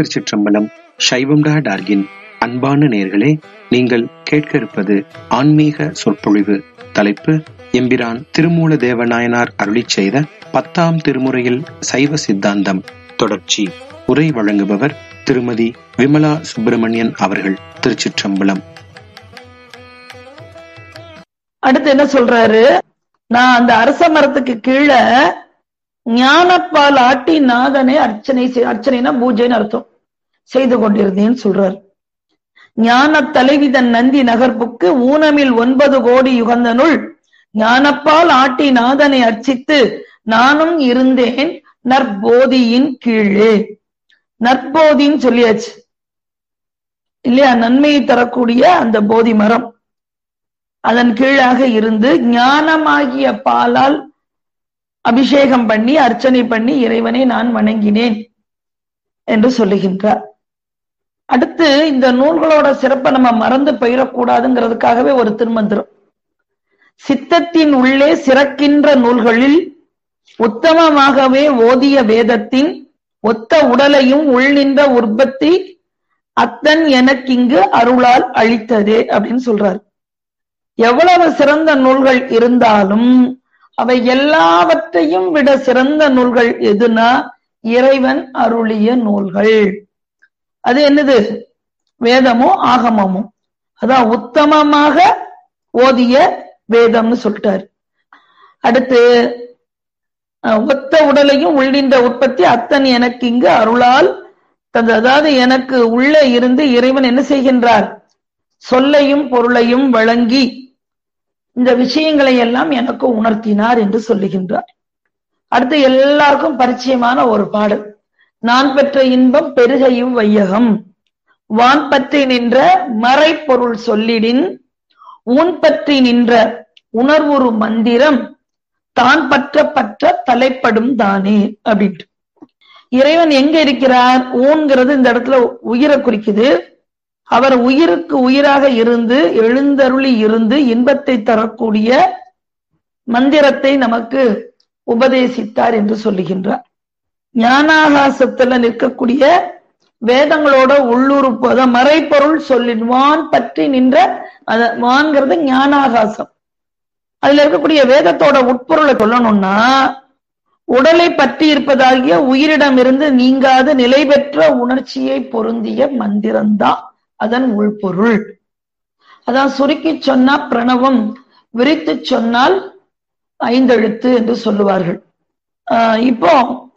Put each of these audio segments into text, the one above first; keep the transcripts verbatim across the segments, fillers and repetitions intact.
திருச்சிற்றம்பலம். சைவம் டா டார்கின் அன்பான நேயர்களே, நீங்கள் கேட்க இருப்பது ஆன்மீக சொற்பொழிவு. தலைப்பு எம்பிரான் திருமூல தேவநாயனார் அருளிச் செய்த பத்தாம் திருமுறையில் சைவ சித்தாந்தம் தொடர்ச்சி. உரை வழங்குபவர் திருமதி விமலா சுப்பிரமணியன் அவர்கள். திருச்சிற்றம்பலம். அடுத்து என்ன சொல்றாரு? நான் அந்த அரச மரத்துக்கு கீழே ஞானப்பால் ஆட்டி நாதனை அர்ச்சனை அர்ச்சனைனா பூஜைன்னு அர்த்தம் செய்து கொண்டிருந்தேன்னு சொல்றார். ஞான தலைவிதன் நந்தி நகர்ப்புக்கு ஊனமில் ஒன்பது கோடி யுகந்தனுள் ஞானப்பால் ஆட்டி நாதனை அர்ச்சித்து நானும் இருந்தேன் நற்போதியின் கீழே. நற்போதின்னு சொல்லியாச்சு இல்லையா? நன்மையை தரக்கூடிய அந்த போதி மரம், அதன் கீழாக இருந்து ஞானமாகிய பாலால் அபிஷேகம் பண்ணி அர்ச்சனை பண்ணி இறைவனை நான் வணங்கினேன் என்று சொல்லுகின்றார். அடுத்து இந்த நூல்களோட சிறப்பை நம்ம மறந்து போயிடக்கூடாதுங்கிறதுக்காகவே ஒரு திருமந்திரம். சித்தத்தின் உள்ளே சிறக்கின்ற நூல்களில் உத்தமமாகவே ஓதிய வேதத்தின் ஒத்த உடலையும் உள்நின்ற உற்பத்தி அத்தன் எனக்கிங்கு அருளால் அளித்ததே அப்படின்னு சொல்றார். எவ்வளவு சிறந்த நூல்கள் இருந்தாலும் அவை எல்லாவற்றையும் விட சிறந்த நூல்கள் எதுனா இறைவன் அருளிய நூல்கள். அது என்னது? வேதமோ ஆகமமோ. அதான் உத்தமமாக ஓதிய வேதம்னு சொல்லிட்டாரு. அடுத்து ஒத்த உடலையும் உள்ளின்ற உற்பத்தி அத்தன் எனக்கு இங்கு அருளால் தந்த. அதாவது எனக்கு உள்ளே இருந்து இறைவன் என்ன செய்கின்றார்? சொல்லையும் பொருளையும் வழங்கி இந்த விஷயங்களை எல்லாம் எனக்கு உணர்த்தினார் என்று சொல்லுகின்றார். அடுத்து எல்லாருக்கும் பரிச்சயமான ஒரு பாடல், நான் பெற்ற இன்பம் பெருகையும் வையகம் வான் பற்றி நின்ற மறைப்பொருள் சொல்லிடின் ஊன் பற்றி நின்ற உணர்வுறு மந்திரம் தான் பற்ற பற்ற தலைப்படும் தானே அப்படின்ட்டு. இறைவன் எங்க இருக்கிறார்? ஊன்கிறது இந்த இடத்துல உயிரை குறிக்குது. அவர் உயிருக்கு உயிராக இருந்து எழுந்தருளி இருந்து இன்பத்தை தரக்கூடிய மந்திரத்தை நமக்கு உபதேசித்தார் என்று சொல்லுகின்றார். ஞானாகாசத்துல நிற்கக்கூடிய வேதங்களோட உள்ளுறுப்பு மறைப்பொருள் சொல்லின் வான் பற்றி நின்ற அத வான்கிறது ஞானாகாசம். அதுல இருக்கக்கூடிய வேதத்தோட உட்பொருளை சொல்லணும்னா உடலை பற்றி இருப்பதாகிய உயிரிடம் இருந்து நீங்காத நிலை பெற்ற உணர்ச்சியை பொருந்திய மந்திரம்தான் அதன் உள்பொருள். அதான் சுருக்கி சொன்னா பிரணவம், விரித்து சொன்னால் ஐந்தெழுத்து என்று சொல்லுவார்கள். ஆஹ் இப்போ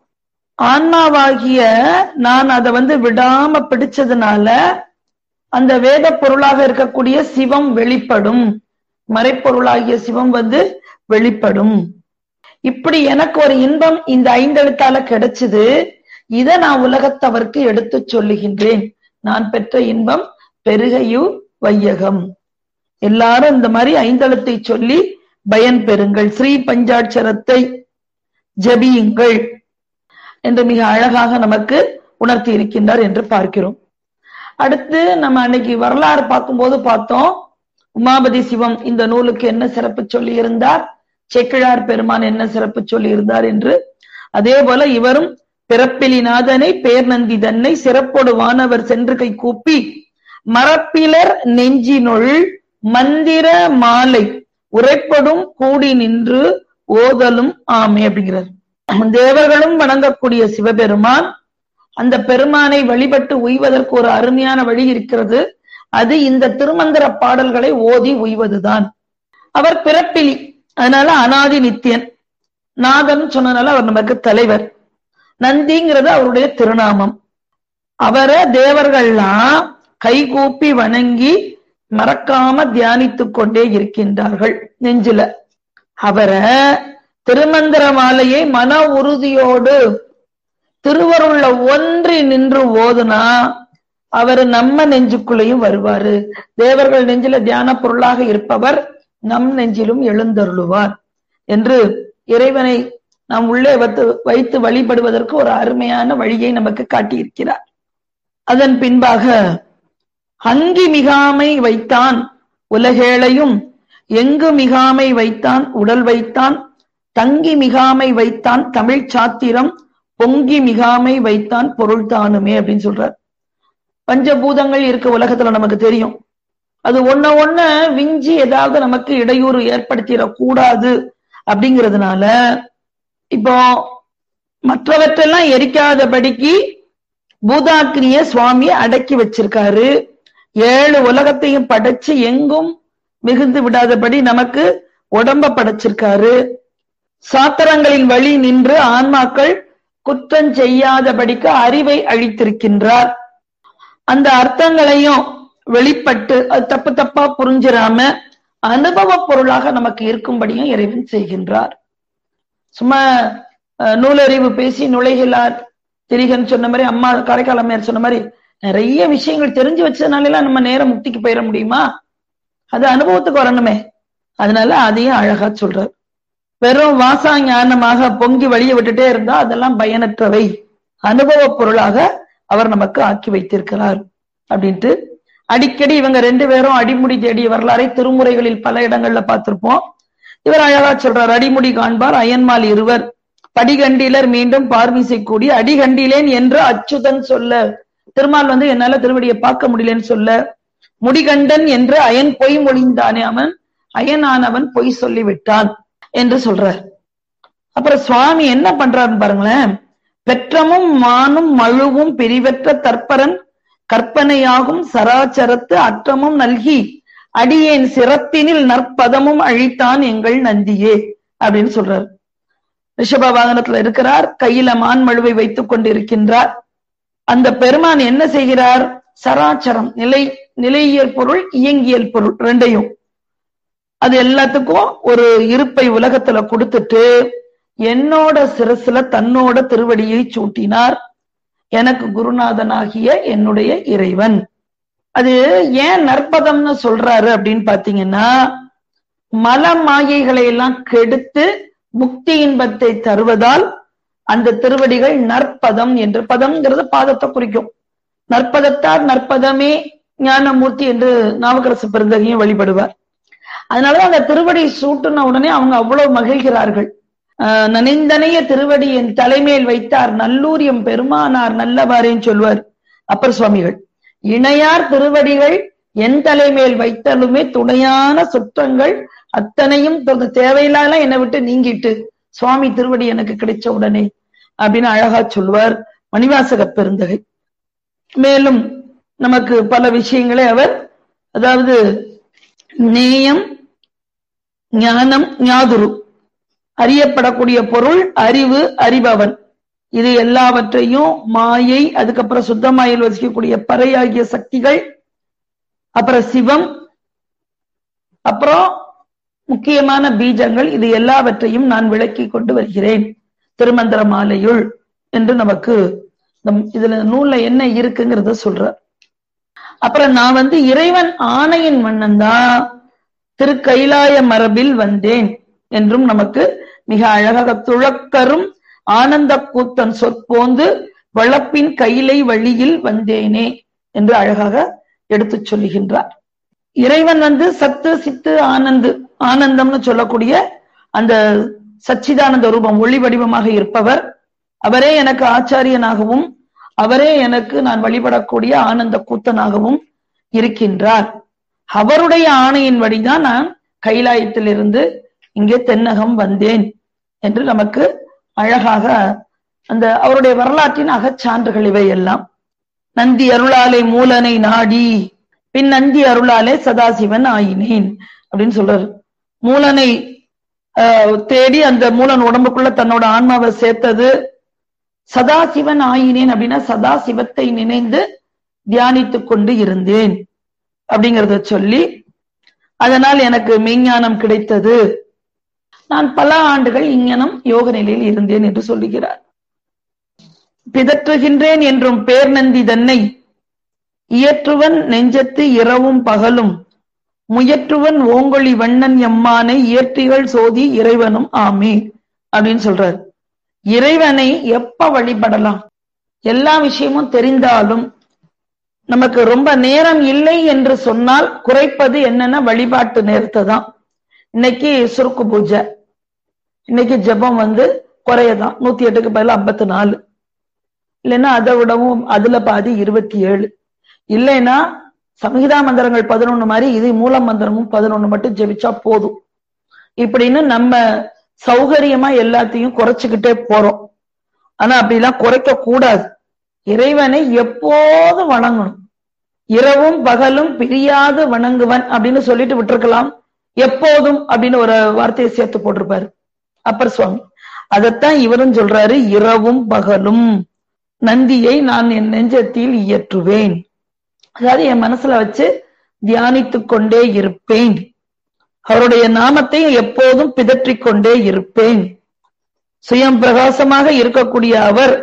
ஆன்மாவாகிய நான் அதை வந்து விடாம பிடிச்சதுனால அந்த வேத பொருளாக இருக்கக்கூடிய சிவம் வெளிப்படும், மறைப்பொருளாகிய சிவம் வந்து வெளிப்படும். இப்படி எனக்கு ஒரு இன்பம் இந்த ஐந்தெழுத்தால கிடைச்சது. இதை நான் உலகத்தவருக்கு எடுத்து சொல்லுகின்றேன். நான் பெற்ற இன்பம் பெருகையு வையகம். எல்லாரும் இந்த மாதிரி ஐந்தெழுத்தை சொல்லி பயன் பெறுங்கள், ஸ்ரீ பஞ்சாட்சரத்தை ஜபியுங்கள் என்று மிக அழகாக நமக்கு உணர்த்தி இருக்கின்றார் என்று பார்க்கிறோம். அடுத்து நம்ம அன்னைக்கு வரலாறு பார்க்கும்போது பார்த்தோம், உமாபதி சிவம் இந்த நூலுக்கு என்ன சிறப்பு சொல்லி இருந்தார், செக்கிழார் பெருமான் என்ன சிறப்பு சொல்லி இருந்தார் என்று. அதே போல இவரும் பிறப்பிலிநாதனை பேர்நந்தி தன்னை சிறப்போடு வானவர் சென்று கை கூப்பி மரப்பிலர் நெஞ்சினுள் மந்திர மாலை உரைப்படும் கூடி நின்று ஓதலும் ஆமே அப்படிங்கிறார். தேவர்களும் வணங்கக்கூடிய சிவபெருமான், அந்த பெருமானை வழிபட்டு உய்வதற்கு ஒரு அருமையான வழி இருக்கிறது. அது இந்த திருமந்திர பாடல்களை ஓதி உய்வதுதான். அவர் பிறப்பிலி, அதனால அனாதி நித்தியன். நாதன் சொன்னனால அவர் நமக்கு தலைவர். நந்திங்கிறது அவருடைய திருநாமம். அவரை தேவர்கள்லாம் கைகூப்பி வணங்கி மறக்காம தியானித்துக் கொண்டே இருக்கின்றார்கள் நெஞ்சில. அவரை திருமந்திர மாலையை மன உறுதியோடு திருவருள்ல ஒன்றி நின்று ஓதுனா அவர் நம்ம நெஞ்சுக்குள்ளேயும் வருவாரு. தேவர்கள் நெஞ்சில தியான பொருளாக இருப்பவர் நம் நெஞ்சிலும் எழுந்தருளுவார் என்று இறைவனை நாம் உள்ளே வைத்து வைத்து வழிபடுவதற்கு ஒரு அருமையான வழியை நமக்கு காட்டியிருக்கிறார். அதன் பின்பாக அங்கி மிகாமை வைத்தான் உலகேளையும் எங்கு மிகாமை வைத்தான் உடல் வைத்தான் தங்கி மிகாமை வைத்தான் தமிழ் சாத்திரம் பொங்கி மிகாமை வைத்தான் பொருள் தானுமே அப்படின்னு சொல்றார். பஞ்சபூதங்கள் இருக்க உலகத்துல நமக்கு தெரியும். அது ஒன்ன ஒண்ண விஞ்சி ஏதாவது நமக்கு இடையூறு ஏற்படுத்திடக்கூடாது அப்படிங்கிறதுனால இப்போ மற்றவற்றெல்லாம் எரிக்காதபடிக்கு பூதாக்னிய சுவாமி அடக்கி வச்சிருக்காரு. ஏழு உலகத்தையும் படைச்சு எங்கும் மிகுந்து விடாதபடி நமக்கு உடம்ப படைச்சிருக்காரு. சாத்திரங்களின் வழி நின்று ஆன்மாக்கள் குற்றம் செய்யாதபடிக்கு அறிவை அழித்திருக்கின்றார். அந்த அர்த்தங்களையும் வெளிப்பட்டு அது தப்பு தப்பா புரிஞ்சிடாம அனுபவ பொருளாக நமக்கு இருக்கும்படியும் இறைவன் செய்கின்றார். சும்மா நூலறிவு பேசி நுழைகிறார் திரிகன் சொன்ன மாதிரி, அம்மா காரைக்கால் அம்மையார் சொன்ன மாதிரி நிறைய விஷயங்கள் தெரிஞ்சு வச்சதுனால எல்லாம் நம்ம நேரம் முக்திக்கு போயிட முடியுமா? அது அனுபவத்துக்கு வரணுமே. அதனால அதையும் அழகா சொல்றார். வெறும் வாசா ஞானமாக பொங்கி வழிய விட்டுட்டே இருந்தா அதெல்லாம் பயனற்றவை, அனுபவ பொருளாக அவர் நமக்கு ஆக்கி வைத்திருக்கிறார் அப்படின்ட்டு அடிக்கடி இவங்க ரெண்டு பேரும் அடிமுடி தேடிய வரலாறை திருமுறைகளில் பல இடங்கள்ல பார்த்திருப்போம். இவர் அழகா சொல்றார், அடிமுடி காண்பார் அயன்மால் இருவர் படிகண்டிலர் மீண்டும் பார்மிசை கூடி அடிகண்டிலேன் என்று அச்சுதன் சொல்ல. திருமால் வந்து என்னால திருவடியை பார்க்க முடியலன்னு சொல்ல, முடிகண்டன் என்று அயன் பொய் மொழிந்தானே, அவன் அயனானவன் பொய் சொல்லி விட்டான் என்று சொல்றார். அப்புறம் சுவாமி என்ன பண்றாருன்னு பாருங்களேன். பெற்றமும் மானும் மழுவும் பிரிவற்ற தற்பரன் கற்பனையாகும் சராச்சரத்து அற்றமும் நல்கி அடியேன் சிரத்தினில் நற்பதமும் அழித்தான் எங்கள் நந்தியே அப்படின்னு சொல்றார். ரிஷப வாகனத்துல இருக்கிறார், கையில மான் மழுவை வைத்துக் கொண்டிருக்கின்றார். அந்த பெருமான் என்ன செய்கிறார்? சராச்சரம், நிலை நிலையியல் பொருள், இயங்கியல் பொருள் ரெண்டையும் அது எல்லாத்துக்கும் ஒரு இருப்பை உலகத்துல கொடுத்துட்டு என்னோட சிரசுல தன்னோட திருவடியை சூட்டினார். எனக்கு குருநாதனாகிய என்னுடைய இறைவன். அது ஏன் நற்பதம்னு சொல்றாரு அப்படின்னு பாத்தீங்கன்னா, மல மாயைகளை எல்லாம் கெடுத்து முக்தி இன்பத்தை தருவதால் அந்த திருவடிகள் நற்பதம் என்று, பதம்ங்கிறது பாதத்தை குறிக்கும். நற்பதத்தார் நற்பதமே ஞானமூர்த்தி என்று நாவுக்கரசு பெருந்தகையும் வழிபடுவார். அதனாலதான் அந்த திருவடி சூட்டுன உடனே அவங்க அவ்வளவு மகிழ்கிறார்கள். ஆஹ் நனைந்தனைய திருவடி என் தலைமையில் வைத்தார் நல்லூரியம் பெருமானார் நல்லவாறேன்னு சொல்வார் அப்பர் சுவாமிகள். இணையார் திருவடிகள் என் தலைமையில் வைத்தாலுமே துணையான சுற்றங்கள் அத்தனையும் தேவையில்லாத என்னை விட்டு நீங்கிட்டு சுவாமி திருவடி எனக்கு கிடைச்ச உடனே அப்படின்னு அழகா சொல்வார் மணிவாசக பெருந்தகை. மேலும் நமக்கு பல விஷயங்களை அவர், அதாவது நேயம், ஞானம், ஞாதுரு, அறியப்படக்கூடிய பொருள், அறிவு, அறிபவன், இது எல்லாவற்றையும் மாயை, அதுக்கப்புறம் சுத்தமாயில் வசிக்கக்கூடிய பறையாகிய சக்திகள், அப்புறம் சிவம், அப்புறம் முக்கியமான பீஜங்கள், இது எல்லாவற்றையும் நான் விளக்கி கொண்டு வருகிறேன் திருமந்திர மாலையுள் என்று நமக்கு இதுல நூல்ல என்ன இருக்குங்கிறத சொல்ற. அப்புறம் நான் வந்து இறைவன் ஆணையின் மன்னன்தான் திருக்கைலாய மரபில் வந்தேன் என்றும் நமக்கு மிக அழகாக, துழக்கரும் ஆனந்த கூத்தன் சொற்போந்து வளப்பின் கையிலை வழியில் வந்தேனே என்று அழகாக எடுத்து சொல்லுகின்றார். இறைவன் வந்து சத்து சித்து ஆனந்து, ஆனந்தம்னு சொல்லக்கூடிய அந்த சச்சிதானந்த ரூபம், ஒளி வடிவமாக இருப்பவர். அவரே எனக்கு ஆச்சாரியனாகவும் அவரே எனக்கு நான் வழிபடக்கூடிய ஆனந்த கூத்தனாகவும் இருக்கின்றார். அவருடைய ஆணையின் வழிதான் நான் கைலாயத்திலிருந்து இங்கே தென்னகம் வந்தேன் என்று நமக்கு அழகாக அந்த அவருடைய வரலாற்றின் அகச்சான்றுகள் இவை எல்லாம். நந்தி அருளாலே மூலனை நாடி பின் நந்தி அருளாலே சதாசிவன் ஆயினேன் அப்படின்னு சொல்றாரு. மூலனை அஹ் தேடி அந்த மூலன் உடம்புக்குள்ள தன்னோட ஆன்மாவை சேர்த்தது. சதாசிவன் ஆயினேன் அப்படின்னா சதாசிவத்தை நினைந்து தியானித்துக் கொண்டு இருந்தேன் அப்படிங்கிறத சொல்லி, அதனால் எனக்கு மெய்ஞானம் கிடைத்தது. நான் பல ஆண்டுகள் இங்ஙனம் யோக நிலையில் இருந்தேன் என்று சொல்லுகிறார். பிதற்றுகின்றேன் என்றும் பேர் நந்தி தன்னை இயற்றுவன் நெஞ்சத்து இரவும் பகலும் முயற்றுவன் ஓங்கொழி வண்ணன் எம்மானை இயற்றிகள் சோதி இறைவனும் ஆமே அப்படின்னு சொல்றார். இறைவனை எப்ப வழிபடலாம்? எல்லா விஷயமும் தெரிந்தாலும் நமக்கு ரொம்ப நேரம் இல்லை என்று சொன்னால் குறைப்பது என்னன்னா வழிபாட்டு நேரத்தை தான். இன்னைக்கு சுருக்கு பூஜை, இன்னைக்கு ஜெபம் வந்து குறையதான், நூத்தி எட்டுக்கு பதில் ஐம்பத்தி நாலு. இல்லைன்னா அதை விடவும் அதுல பாதி இருபத்தி ஏழு, இல்லைன்னா சம்ஹிதா மந்திரங்கள் பதினொன்னு மாதிரி இது மூல மந்திரமும் பதினொன்னு மட்டும் ஜெபிச்சா போதும். இப்படின்னு நம்ம சௌகரியமா எல்லாத்தையும் குறைச்சுக்கிட்டே போறோம். ஆனா அப்படிலாம் குறைக்க கூடாது. இறைவனை எப்போதும் வணங்கணும். இரவும் பகலும் பிரியாது வணங்குவன் அப்படின்னு சொல்லிட்டு விட்டுருக்கலாம். எப்போதும் அப்படின்னு ஒரு வார்த்தையை சேர்த்து போட்டிருப்பாரு அப்பர் சுவாமி. அதத்தான் இவரும் சொல்றாரு, இரவும் பகலும் நந்தியை நான் என் நெஞ்சத்தில் இயற்றுவேன். அதாவது என் மனசுல வச்சு தியானித்து கொண்டே இருப்பேன். அவருடைய நாமத்தை எப்போதும் பிதற்றிக் கொண்டே இருப்பேன். சுயம் பிரகாசமாக இருக்கக்கூடிய அவர்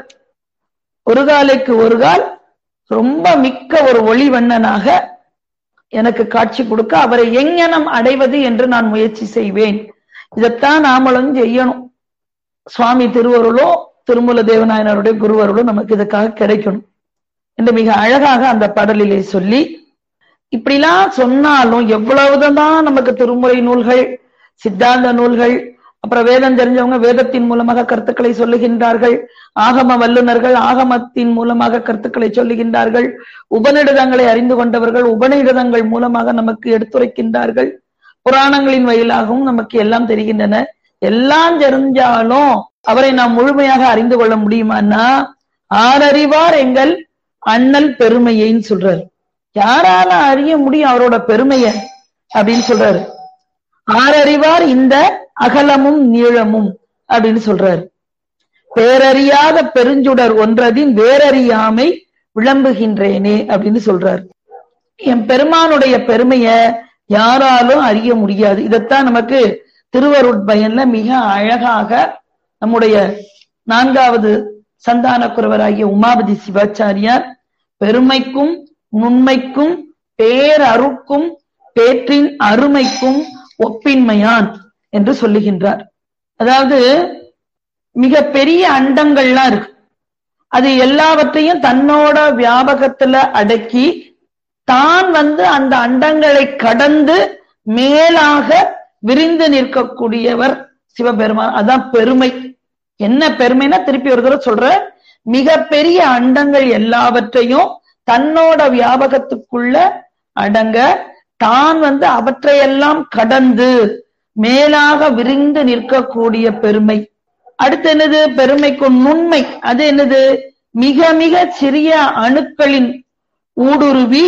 ஒரு காலைக்கு ஒரு கால் ரொம்ப மிக்க ஒரு ஒளிவண்ணனாக எனக்கு காட்சி கொடுக்க அவரை எங்ஙனம் அடைவது என்று நான் முயற்சி செய்வேன். இதைத்தான் நாமளும் செய்யணும். சுவாமி திருவருளோ திருமூல தேவநாயனாருடைய குருவருளோ நமக்கு இதுக்காக கிடைக்கணும் என்று மிக அழகாக அந்த பாடலிலே சொல்லி, இப்படிலாம் சொன்னாலும் எவ்வளவுதான் நமக்கு திருமுறை நூல்கள், சித்தாந்த நூல்கள், அப்புறம் வேதம் தெரிஞ்சவங்க வேதத்தின் மூலமாக கருத்துக்களை சொல்லுகின்றார்கள், ஆகம வல்லுநர்கள் ஆகமத்தின் மூலமாக கருத்துக்களை சொல்லுகின்றார்கள், உபநிடதங்களை அறிந்து கொண்டவர்கள் உபநிடதங்கள் மூலமாக நமக்கு எடுத்துரைக்கின்றார்கள், புராணங்களின் வழியிலாகவும் நமக்கு எல்லாம் தெரிகின்றன. எல்லாம் தெரிஞ்சாலும் அவரை நாம் முழுமையாக அறிந்து கொள்ள முடியுமான்னா, ஆரறிவார் எங்கள் அண்ணல் பெருமையைன்னு சொல்றாரு. யாரால அறிய முடியும் அவரோட பெருமைய அப்படின்னு சொல்றாரு. ஆரறிவார் இந்த அகலமும் நீளமும் அப்படின்னு சொல்றாரு. பேரறியாத பெருஞ்சுடர் ஒன்றதின் வேறறியாமை விளம்புகின்றேனே அப்படின்னு சொல்றாரு. என் பெருமானுடைய பெருமைய யாராலும் அறிய முடியாது. இதைத்தான் நமக்கு திருவருட்பயன்ல மிக அழகாக நம்முடைய நான்காவது சந்தான குரவராகிய உமாபதி சிவாச்சாரியார் பெருமைக்கும் நுண்மைக்கும் பேரருக்கும் பேற்றின் அருமைக்கும் ஒப்பின்மையான் என்று சொல்லுகின்றார். அதாவது மிக பெரிய அண்டங்கள்லாம் இருக்கு, அது எல்லாவற்றையும் தன்னோட வியாபகத்துல அடக்கி தான் வந்து அந்த அண்டங்களை கடந்து மேலாக விரிந்து நிற்கக்கூடியவர் சிவபெருமான். அதான் பெருமை. என்ன பெருமைன்னா திருப்பி ஒரு தடவை சொல்ற, மிக பெரிய அண்டங்கள் எல்லாவற்றையும் தன்னோட வியாபகத்துக்குள்ள அடங்க தான் வந்து அவற்றையெல்லாம் கடந்து மேலாக விரிந்து நிற்கக்கூடிய பெருமை. அடுத்து என்னது? பெருமைக்கு நுண்மை. அது என்னது? மிக மிக சிறிய அணுக்களின் ஊடுருவி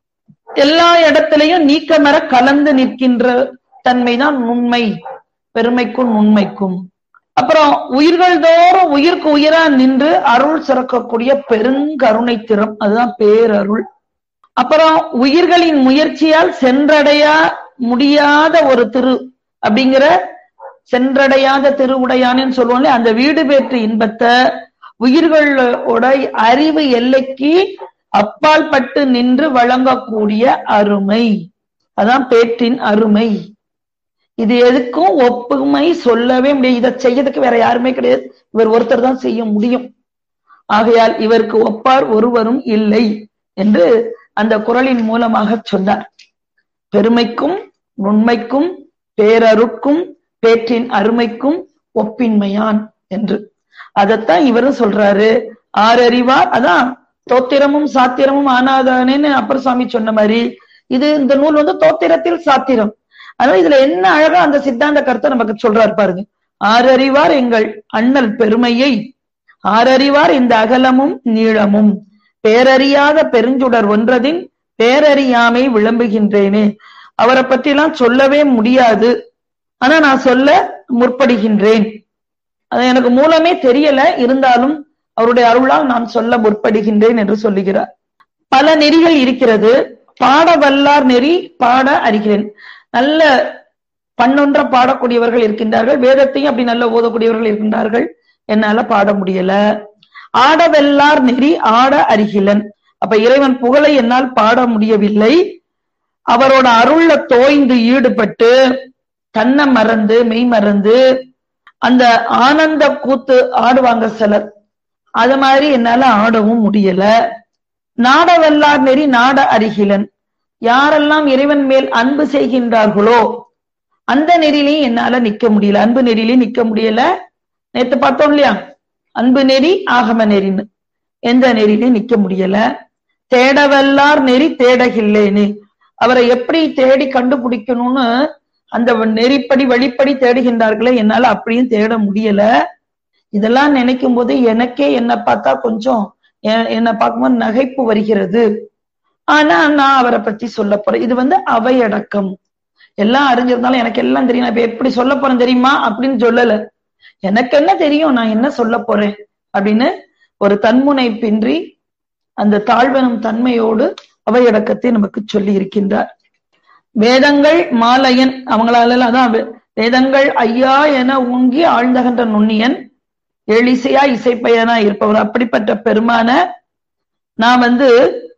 எல்லா இடத்திலையும் நீக்கமர கலந்து நிற்கின்ற தன்மைதான் நுண்மை, பெருமைக்கும் நுண்மைக்கும். அப்புறம் உயிர்கள் தோறும் உயிர்க்கு உயிரா நின்று அருள் சிறக்கக்கூடிய பெருங்கருணை திறம், அதுதான் பேரருள். அப்புறம் உயிர்களின் முயற்சியால் சென்றடைய முடியாத ஒரு திரு அப்படிங்கிற சென்றடையாத திருவுடையானு சொல்லுவோம்ல, அந்த வீடு பெற்று இன்பத்தை உயிர்களோட அறிவு எல்லைக்கு அப்பால் பட்டு நின்று வழங்கக்கூடிய அருமை, அதான் பேற்றின் அருமை. இது எதுக்கும் ஒப்புமை சொல்லவே முடியாது. இதை செய்யறதுக்கு வேற யாருமே கிடையாது, இவர் ஒருத்தர் தான் செய்ய முடியும். ஆகையால் இவருக்கு ஒப்பார் ஒருவரும் இல்லை என்று அந்த குறளின் மூலமாக சொன்னார். பெருமைக்கும் நுண்மைக்கும் பேரருக்கும் பேற்றின் அருமைக்கும் ஒப்பின்மையான் என்று. அதத்தான் இவரும் சொல்றாரு. ஆறறிவார், அதான் தோத்திரமும் சாத்திரமும் ஆனாதானேன்னு அப்பர் சுவாமி சொன்ன மாதிரி இது இந்த நூல் வந்து தோத்திரத்தில் சாத்திரம். அதனால இதுல என்ன அழகா அந்த சித்தாந்த கருத்தை நமக்கு சொல்றாரு பாருங்க. ஆறறிவார் எங்கள் அண்ணல் பெருமையை, ஆறறிவார் இந்த அகலமும் நீளமும், பேரறியாத பெருஞ்சுடர் ஒன்றதின் பேரறியாமை விளம்புகின்றேனே. அவரை பற்றி எல்லாம் சொல்லவே முடியாது, ஆனா நான் சொல்ல முற்படுகின்றேன். அது எனக்கு மூலமே தெரியல, இருந்தாலும் அவருடைய அருளால் நான் சொல்ல முற்படுகின்றேன் என்று சொல்லுகிறார். பல நெறிகள் இருக்கிறது. பாட வல்லார் நெறி பாட அறிகிறேன். நல்ல பண்ணொன்ற பாடக்கூடியவர்கள் இருக்கின்றார்கள், வேதத்தையும் அப்படி நல்ல ஓதக்கூடியவர்கள் இருக்கின்றார்கள். என்னால பாட முடியல. ஆடவெல்லார் நெறி ஆட அறிகிலன். அப்ப இறைவன் புகழை என்னால் பாட முடியவில்லை. அவரோட அருள்ல தோய்ந்து ஈடுபட்டு தன்னை மறந்து மெய் மறந்து அந்த ஆனந்த கூத்து ஆடுவாங்க சிலர், அது மாதிரி என்னால ஆடவும் முடியல. நாடவல்லார் நெறி நாட அறிகிலன். யாரெல்லாம் இறைவன் மேல் அன்பு செய்கின்றார்களோ அந்த நெறிலையும் என்னால நிக்க முடியல, அன்பு நெறிலையும் நிக்க முடியல. நேத்து பார்த்தோம் இல்லையா, அன்பு நெறி ஆகம நெறின்னு. எந்த நெறிலையும் நிக்க முடியல. தேடவல்லார் நெறி தேடகில்லேன்னு, அவரை எப்படி தேடி கண்டுபிடிக்கணும்னு அந்த நெறிப்படி வழிப்படி தேடுகின்றார்களே, என்னால அப்படியும் தேட முடியல. இதெல்லாம் நினைக்கும் போது எனக்கே என்ன பார்த்தா கொஞ்சம் என்ன பார்க்கும்போது நகைப்பு வருகிறது. ஆனா நான் அவரை பத்தி சொல்ல போறேன். இது வந்து அவையடக்கம். எல்லாம் அறிஞ்சிருந்தாலும் எனக்கு எல்லாம் தெரியும், நான் இப்ப எப்படி சொல்ல போறேன் தெரியுமா அப்படின்னு சொல்லல. எனக்கு என்ன தெரியும், நான் என்ன சொல்ல போறேன் அப்படின்னு ஒரு தன்முனைப்பின்றி அந்த தாழ்வனும் தன்மையோடு அவையடக்கத்தை நமக்கு சொல்லி இருக்கின்றார். வேதங்கள் மாலையன், அவங்களால அதான் வேதங்கள் ஐயா என ஊங்கி ஆழ்ந்தகன்ற நுண்ணியன், எளிசையா இசைப்பையனா இருப்பவர். அப்படிப்பட்ட பெருமான நான் வந்து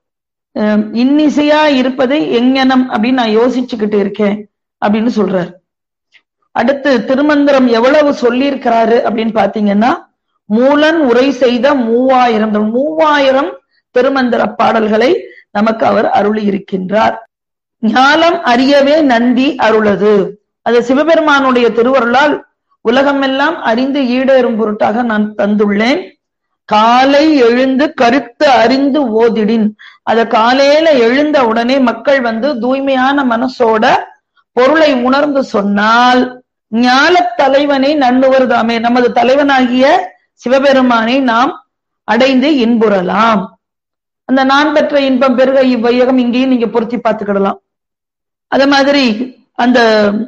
இன்னிசையா இருப்பதை எங்கனம் அப்படின்னு நான் யோசிச்சுக்கிட்டு இருக்கேன் அப்படின்னு சொல்றாரு. அடுத்து திருமந்திரம் எவ்வளவு சொல்லியிருக்கிறாரு அப்படின்னு பாத்தீங்கன்னா, மூலன் உரை செய்த மூவாயிரம் மூவாயிரம் திருமந்திர பாடல்களை நமக்கு அவர் அருளி இருக்கின்றார். ஞானம் அறியவே நந்தி அருளது, அது சிவபெருமானுடைய திருவருளால் உலகமெல்லாம் அறிந்து ஈடேறும் பொருட்டாக நான் தந்துள்ளேன். காலை எழுந்து கருத்து அறிந்து ஓதிடின், அத காலையில எழுந்த உடனே மக்கள் வந்து தூய்மையான மனசோட பொருளை உணர்ந்து சொன்னால் ஞான தலைவனை நண்ணுவர்தாமே, நமது தலைவனாகிய சிவபெருமானை நாம் அடைந்து இன்புறலாம். அந்த நான் பெற்ற இன்பம் பெருக இவ்வையகம் இங்கேயும் நீங்க பொருத்தி பார்த்துக்கிடலாம். அதே மாதிரி அந்த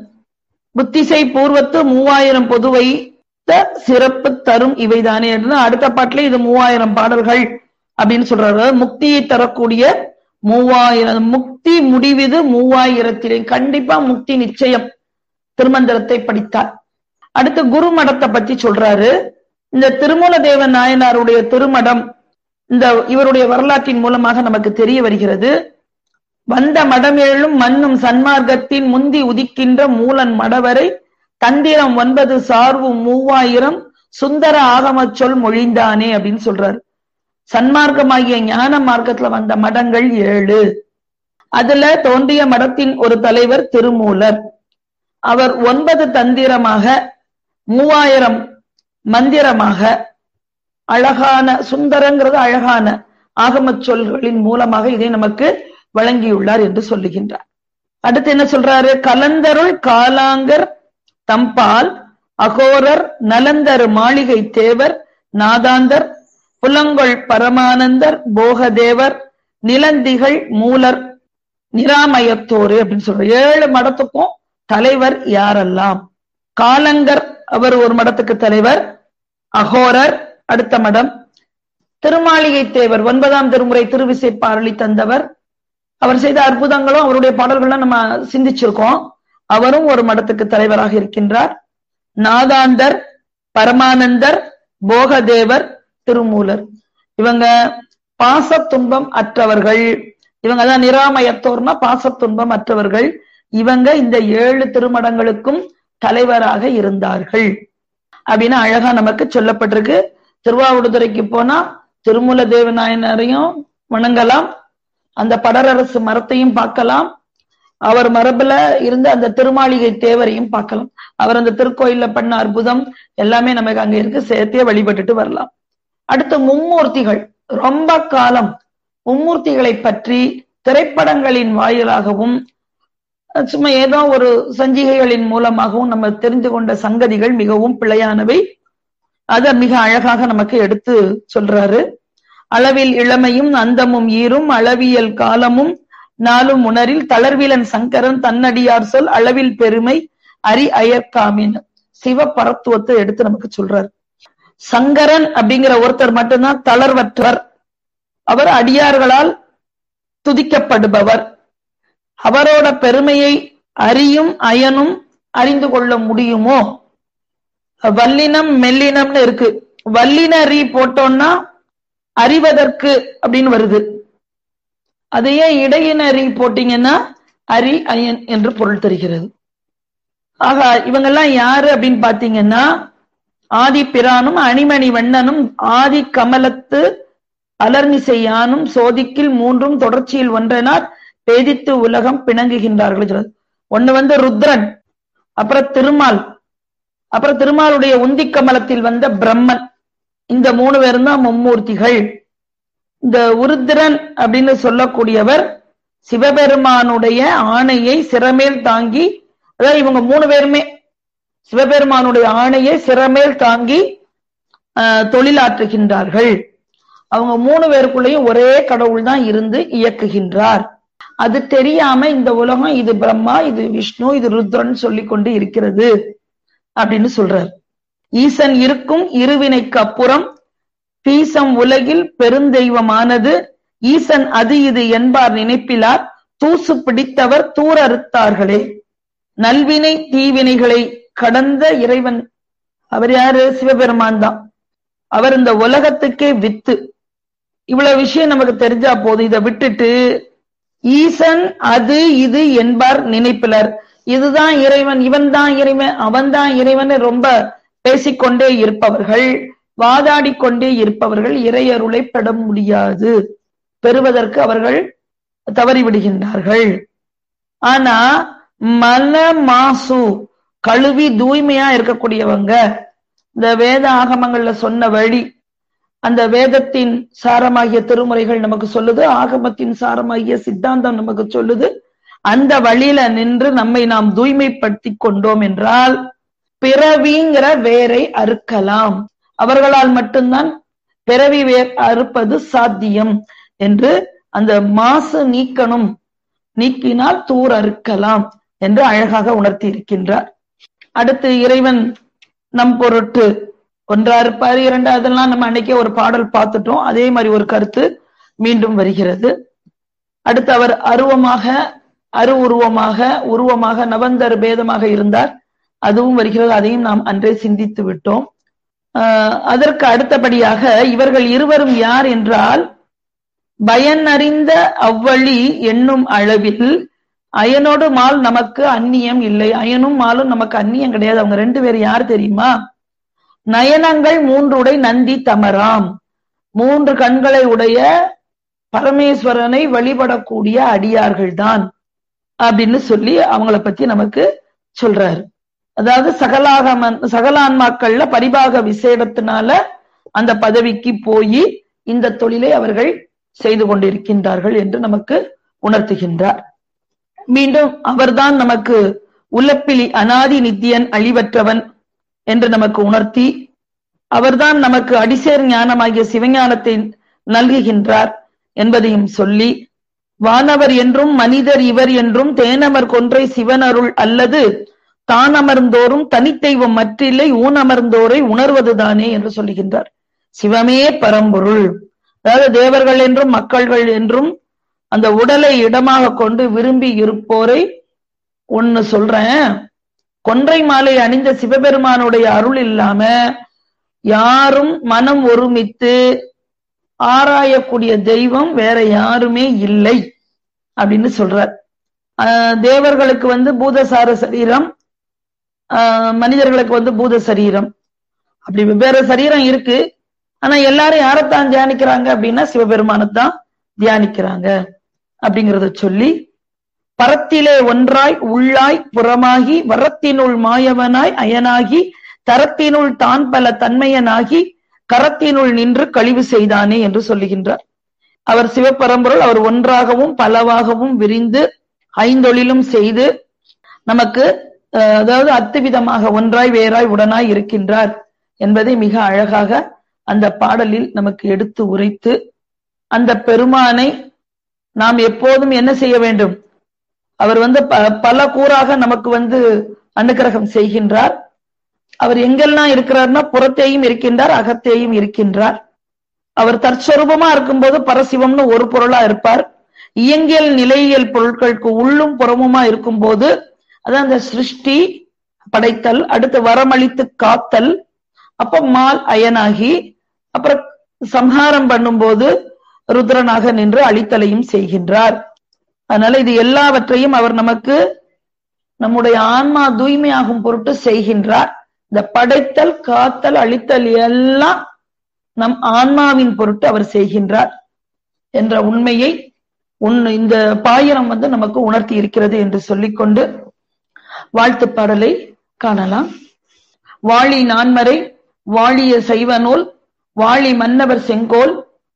புத்திசை பூர்வத்து மூவாயிரம் பொதுவை சிறப்பு தரும் இவைதானே. அடுத்த பாட்டிலே இது மூவாயிரம் பாடல்கள் அப்படின்னு சொல்றாரு. முக்தியை தரக்கூடிய மூவாயிரம், முக்தி முடிவிது மூவாயிரத்திலே, கண்டிப்பா முக்தி நிச்சயம் திருமந்திரத்தை படித்தார். அடுத்து குருமடத்தை பத்தி சொல்றாரு. இந்த திருமூல தேவ நாயனாருடைய திருமடம் இந்த இவருடைய வரலாற்றின் மூலமாக நமக்கு தெரிய வருகிறது. வந்த மடமேழும் மண்ணும் சன்மார்க்கத்தின் முந்தி உதிக்கின்ற மூலன் மடவரை தந்திரம் ஒன்பது சார்பு மூவாயிரம் சுந்தர ஆகம சொல் மொழிந்தானே அப்படின்னு சொல்றாரு. சன்மார்க்கமாகிய ஞான மார்க்கத்துல வந்த மடங்கள் ஏழு. அதுல தோன்றிய மடத்தின் ஒரு தலைவர் திருமூலர். அவர் ஒன்பது தந்திரமாக மூவாயிரம் மந்திரமாக அழகான சுந்தரங்கிறது அழகான ஆகம சொல்களின் மூலமாக இதை நமக்கு வழங்கியுள்ளார் என்று சொல்லுகின்றார். அடுத்து என்ன சொல்றாரு? கலந்தருள் காலாங்கர் தம்பால் அகோரர் நலந்தரு மாளிகை தேவர் நாதாந்தர் புலங்கொள் பரமானந்தர் போகதேவர் நிலந்திகள் மூலர் நிராமயத்தோரு அப்படின்னு சொல்ற ஏழு மடத்துக்கும் தலைவர் யாரெல்லாம்? காலங்கர் அவர் ஒரு மடத்துக்கு தலைவர். அகோரர் அடுத்த மடம். திருமாளிகை தேவர் ஒன்பதாம் திருமுறை திருவிசைப்பாரளி தந்தவர். அவர் செய்த அற்புதங்களும் அவருடைய பாடல்களும் நம்ம சிந்திச்சிருக்கோம். அவரும் ஒரு மடத்துக்கு தலைவராக இருக்கின்றார். நாதாந்தர், பரமானந்தர், போகதேவர், திருமூலர், இவங்க பாசத்துன்பம் அற்றவர்கள். இவங்க தான் நிராமயத்தோர்னா பாசத்துன்பம் அற்றவர்கள். இவங்க இந்த ஏழு திருமடங்களுக்கும் தலைவராக இருந்தார்கள் அப்படின்னு அழகா நமக்கு சொல்லப்பட்டிருக்கு. திருவாவடுதுறைக்கு போனா திருமூல தேவநாயனரையும் வணங்கலாம், அந்த படரரசு மரத்தையும் பார்க்கலாம், அவர் மரபுல இருந்த அந்த திருமாளிகை தேவரையும் பார்க்கலாம். அவர் அந்த திருக்கோயில்ல பண்ண அற்புதம் எல்லாமே நமக்கு அங்க இருக்கு, சேர்த்தே வழிபட்டுட்டு வரலாம். அடுத்து மும்மூர்த்திகள். ரொம்ப காலம் மும்மூர்த்திகளை பற்றி திரைப்படங்களின் வாயிலாகவும் சும்மா ஏதோ ஒரு சஞ்சிகைகளின் மூலமாகவும் நம்ம தெரிந்து கொண்ட சங்கதிகள் மிகவும் பிழையானவை. அத மிக அழகாக நமக்கு எடுத்து சொல்றாரு. அளவில் இளமையும் அந்தமும் ஈரும் அளவியல் காலமும் நாளும் உணரில் தளர்விலன் சங்கரன் தன்னடியார் சொல் அளவில் பெருமை அரி அயற்காமின் சிவ பரத்துவத்தை எடுத்து நமக்கு சொல்றாரு. சங்கரன் அப்படிங்கிற ஒருத்தர் மட்டும்தான் தளர்வற்றவர். அவர் அடியார்களால் துதிக்கப்படுபவர். அவரோட பெருமையை அறியும் அயனும் அறிந்து கொள்ள முடியுமோ? வல்லினம் மெல்லினம்னு இருக்கு. வல்லினரி போட்டோம்னா அறிவதற்கு அப்படின்னு வருது. அதையே இடையினரி போட்டீங்கன்னா அரி அயன் என்று பொருள் தருகிறது. ஆக இவங்கெல்லாம் யாரு அப்படின்னு பாத்தீங்கன்னா, ஆதி பிரானும் அணிமணி வண்ணனும் ஆதி கமலத்து அலர்மிசையானும் சோதிக்கில் மூன்றும் தொடர்ச்சியில் ஒன்றனார் பேதித்து உலகம் பிணங்குகின்றார்கள். ஒண்ணு வந்து ருத்ரன், அப்புறம் திருமால், அப்புறம் திருமாலுடைய உந்தி கமலத்தில் வந்த பிரம்மன். இந்த மூணு பேரும் தான் மும்மூர்த்திகள் இந்த உருத்திரன் அப்படின்னு சொல்லக்கூடியவர் சிவபெருமானுடைய ஆணையை சிறமேல் தாங்கி, அதாவது இவங்க மூணு பேருமே சிவபெருமானுடைய ஆணையை சிறமேல் தாங்கி தொழிலாற்றுகின்றார்கள். அவங்க மூணு பேருக்குள்ளேயும் ஒரே கடவுள் தான் இருந்து இயக்குகின்றார். அது தெரியாம இந்த உலகம் இது பிரம்மா, இது விஷ்ணு, இது ருத்ரன் சொல்லி கொண்டு இருக்கிறது அப்படின்னு சொல்றார். ஈசன் இருக்கும் இருவினைக்கு அப்புறம் பீசம் உலகில் பெருந்தெய்வமானது ஈசன் அது இது என்பார் நினைப்பிலார் தூசு பிடித்தவர் தூர அறுத்தார்களே. நல்வினை தீவினைகளை கடந்த இறைவன் அவர் யாரு? சிவபெருமான் தான். அவர் இந்த உலகத்துக்கே வித்து. இவ்வளவு விஷயம் நமக்கு தெரிஞ்சா போதும். இதை விட்டுட்டு ஈசன் அது இது என்பார் நினைப்பிலர், இதுதான் இறைவன், இவன் தான் இறைவன், அவன் தான் இறைவன் ரொம்ப பேசிக்கொண்டே இருப்பவர்கள், வாதாடி கொண்டே இருப்பவர்கள் இறையருளை பெற முடியாது, பெறுவதற்கு அவர்கள் தவறிவிடுகின்றார்கள். ஆனா மன மாசு கழுவி தூய்மையா இருக்கக்கூடியவங்க இந்த வேத ஆகமங்கள்ல சொன்ன வழி, அந்த வேதத்தின் சாரமாகிய திருமுறைகள் நமக்கு சொல்லுது, ஆகமத்தின் சாரமாகிய சித்தாந்தம் நமக்கு சொல்லுது. அந்த வழியில நின்று நம்மை நாம் தூய்மைப்படுத்தி கொண்டோம் என்றால் பிறவிங்கிற வேரை அறுக்கலாம். அவர்களால் மட்டும்தான் பிறவி வேர் அறுப்பது சாத்தியம் என்று அந்த மாசு நீக்கணும், நீக்கினால் தூர் அறுக்கலாம் என்று அழகாக உணர்த்தி இருக்கின்றார். அடுத்து இறைவன் நம் பொருட்டு ஒன்றா இருப்பாரு, இரண்டாவதெல்லாம் நம்ம அன்னைக்கே ஒரு பாடல் பார்த்துட்டோம். அதே மாதிரி ஒரு கருத்து மீண்டும் வருகிறது. அடுத்து அவர் அருவமாக அரு உருவமாக உருவமாக நவந்தர் பேதமாக இருந்தார், அதுவும் வருகிறது. அதையும் நாம் அன்றே சிந்தித்து விட்டோம். ஆஹ் அதற்கு அடுத்தபடியாக இவர்கள் இருவரும் யார் என்றால், பயன் அறிந்த அவ்வழி என்னும் அளவில் அயனோடு மால் நமக்கு அந்நியம் இல்லை. அயனும் மாலும் நமக்கு அந்நியம் கிடையாது. அவங்க ரெண்டு பேரும் யார் தெரியுமா? நயனங்கள் மூன்றுடை நந்தி தமராம், மூன்று கண்களை உடைய பரமேஸ்வரனை வழிபடக்கூடிய அடியார்கள் தான் அப்படின்னு சொல்லி அவங்கள பத்தி நமக்கு சொல்றாரு. அதாவது சகலாகமன் சகலான்மாக்கள்ல பரிபாக விசேடத்தினால அந்த பதவிக்கு போய் இந்த தொழிலை அவர்கள் செய்து கொண்டிருக்கின்றார்கள் என்று நமக்கு உணர்த்துகின்றார். மீண்டும் அவர்தான் நமக்கு உலப்பிலி அனாதி நித்தியன் அழிவற்றவன் என்று நமக்கு உணர்த்தி, அவர்தான் நமக்கு அடிசேர் ஞானமாகிய சிவஞானத்தை நல்குகின்றார் என்பதையும் சொல்லி, வானவர் என்றும் மனிதர் இவர் என்றும் தேனமர் கொன்றை சிவனருள் அல்லது தானமர்ந்தோறும் தனித்தெய்வம் மற்றில்லை ஊனமர்ந்தோரை உணர்வதுதானே என்று சொல்லுகின்றார். சிவமே பரம்பொருள். அதாவது தேவர்கள் என்றும் மக்கள்கள் என்றும் அந்த உடலை இடமாக கொண்டு விரும்பி இருப்போரை ஒன்னு சொல்றேன், கொன்றை மாலை அணிந்த சிவபெருமானுடைய அருள் இல்லாம யாரும் மனம் ஒருமித்து ஆராயக்கூடிய தெய்வம் வேற யாருமே இல்லை அப்படின்னு சொல்றார். ஆஹ் தேவர்களுக்கு வந்து பூதசார சரீரம், ஆஹ் மனிதர்களுக்கு வந்து பூத சரீரம், அப்படி வெவ்வேறு சரீரம் இருக்கு. ஆனா எல்லாரும் யாரைத்தான் தியானிக்கிறாங்க அப்படின்னா சிவபெருமானத்தான் தியானிக்கிறாங்க அப்படிங்கிறத சொல்லி, பரத்திலே ஒன்றாய் உள்ளாய் புறமாகி வரத்தினுள் மாயவனாய் அயனாகி தரத்தினுள் தான் பல தன்மையனாகி கரத்தினுள் நின்று கழிவு செய்தானே என்று சொல்லுகின்றார். அவர் சிவபரம்பொருள். அவர் ஒன்றாகவும் பலவாகவும் விரிந்து ஐந்தொழிலும் செய்து நமக்கு அதாவது அத்துவிதமாக ஒன்றாய் வேறாய் உடனாய் இருக்கின்றார் என்பதை மிக அழகாக அந்த பாடலில் நமக்கு எடுத்து உரைத்து, அந்த பெருமானை நாம் எப்போதும் என்ன செய்ய வேண்டும்? அவர் வந்து பல கூறாக நமக்கு வந்து அனுக்கிரகம் செய்கின்றார். அவர் எங்கெல்லாம் இருக்கிறார்னா புறத்தையும் இருக்கின்றார், அகத்தையும் இருக்கின்றார். அவர் தற்சொரூபமா இருக்கும்போது பரசிவம்னு ஒரு பொருளா இருப்பார். இயங்கியல் நிலையியல் பொருட்களுக்கு உள்ளும் புறமுமா இருக்கும் போது அதான் அந்த சிருஷ்டி படைத்தல், அடுத்து வரமளித்து காத்தல், அப்ப மால் அயனாகி அப்புறம் சம்ஹாரம் பண்ணும்போது ருத்ரனாக நின்று அழித்தலையும் செய்கின்றார். அதனால இது எல்லாவற்றையும் அவர் நமக்கு நம்முடைய ஆன்மா தூய்மையாகும் பொருட்டு செய்கின்றார். இந்த படைத்தல் காத்தல் அழித்தல் எல்லாம் நம் ஆன்மாவின் பொருட்டு அவர் செய்கின்றார் என்ற உண்மையை உன் இந்த பாயிரம் வந்து நமக்கு உணர்த்தி இருக்கிறது என்று சொல்லிக்கொண்டு வாழ்த்து பாடலை காணலாம். வாழி நான்மறை வாழிய சைவநூல் வாழி மன்னவர் செங்கோல்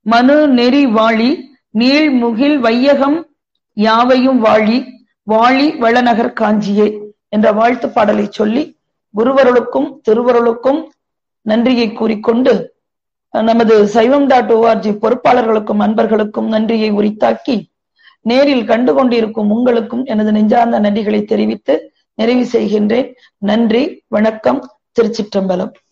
மனு நெறி வாழி நீள் முகில் வையகம் யாவையும் வாழி வாழி வளநகர் காஞ்சியே என்ற வாழ்த்து பாடலை சொல்லி குருவருளுக்கும் திருவருளுக்கும் நன்றியை கூறிக்கொண்டு நமது சைவம் டாட் ஓஆர்ஜி பொறுப்பாளர்களுக்கும் அன்பர்களுக்கும் நன்றியை உரித்தாக்கி நேரில் கண்டு கொண்டிருக்கும் உங்களுக்கும் எனது நெஞ்சார்ந்த நன்றிகளை தெரிவித்து நிறைவு செய்கின்றேன். நன்றி, வணக்கம், திருச்சிற்றம்பலம்.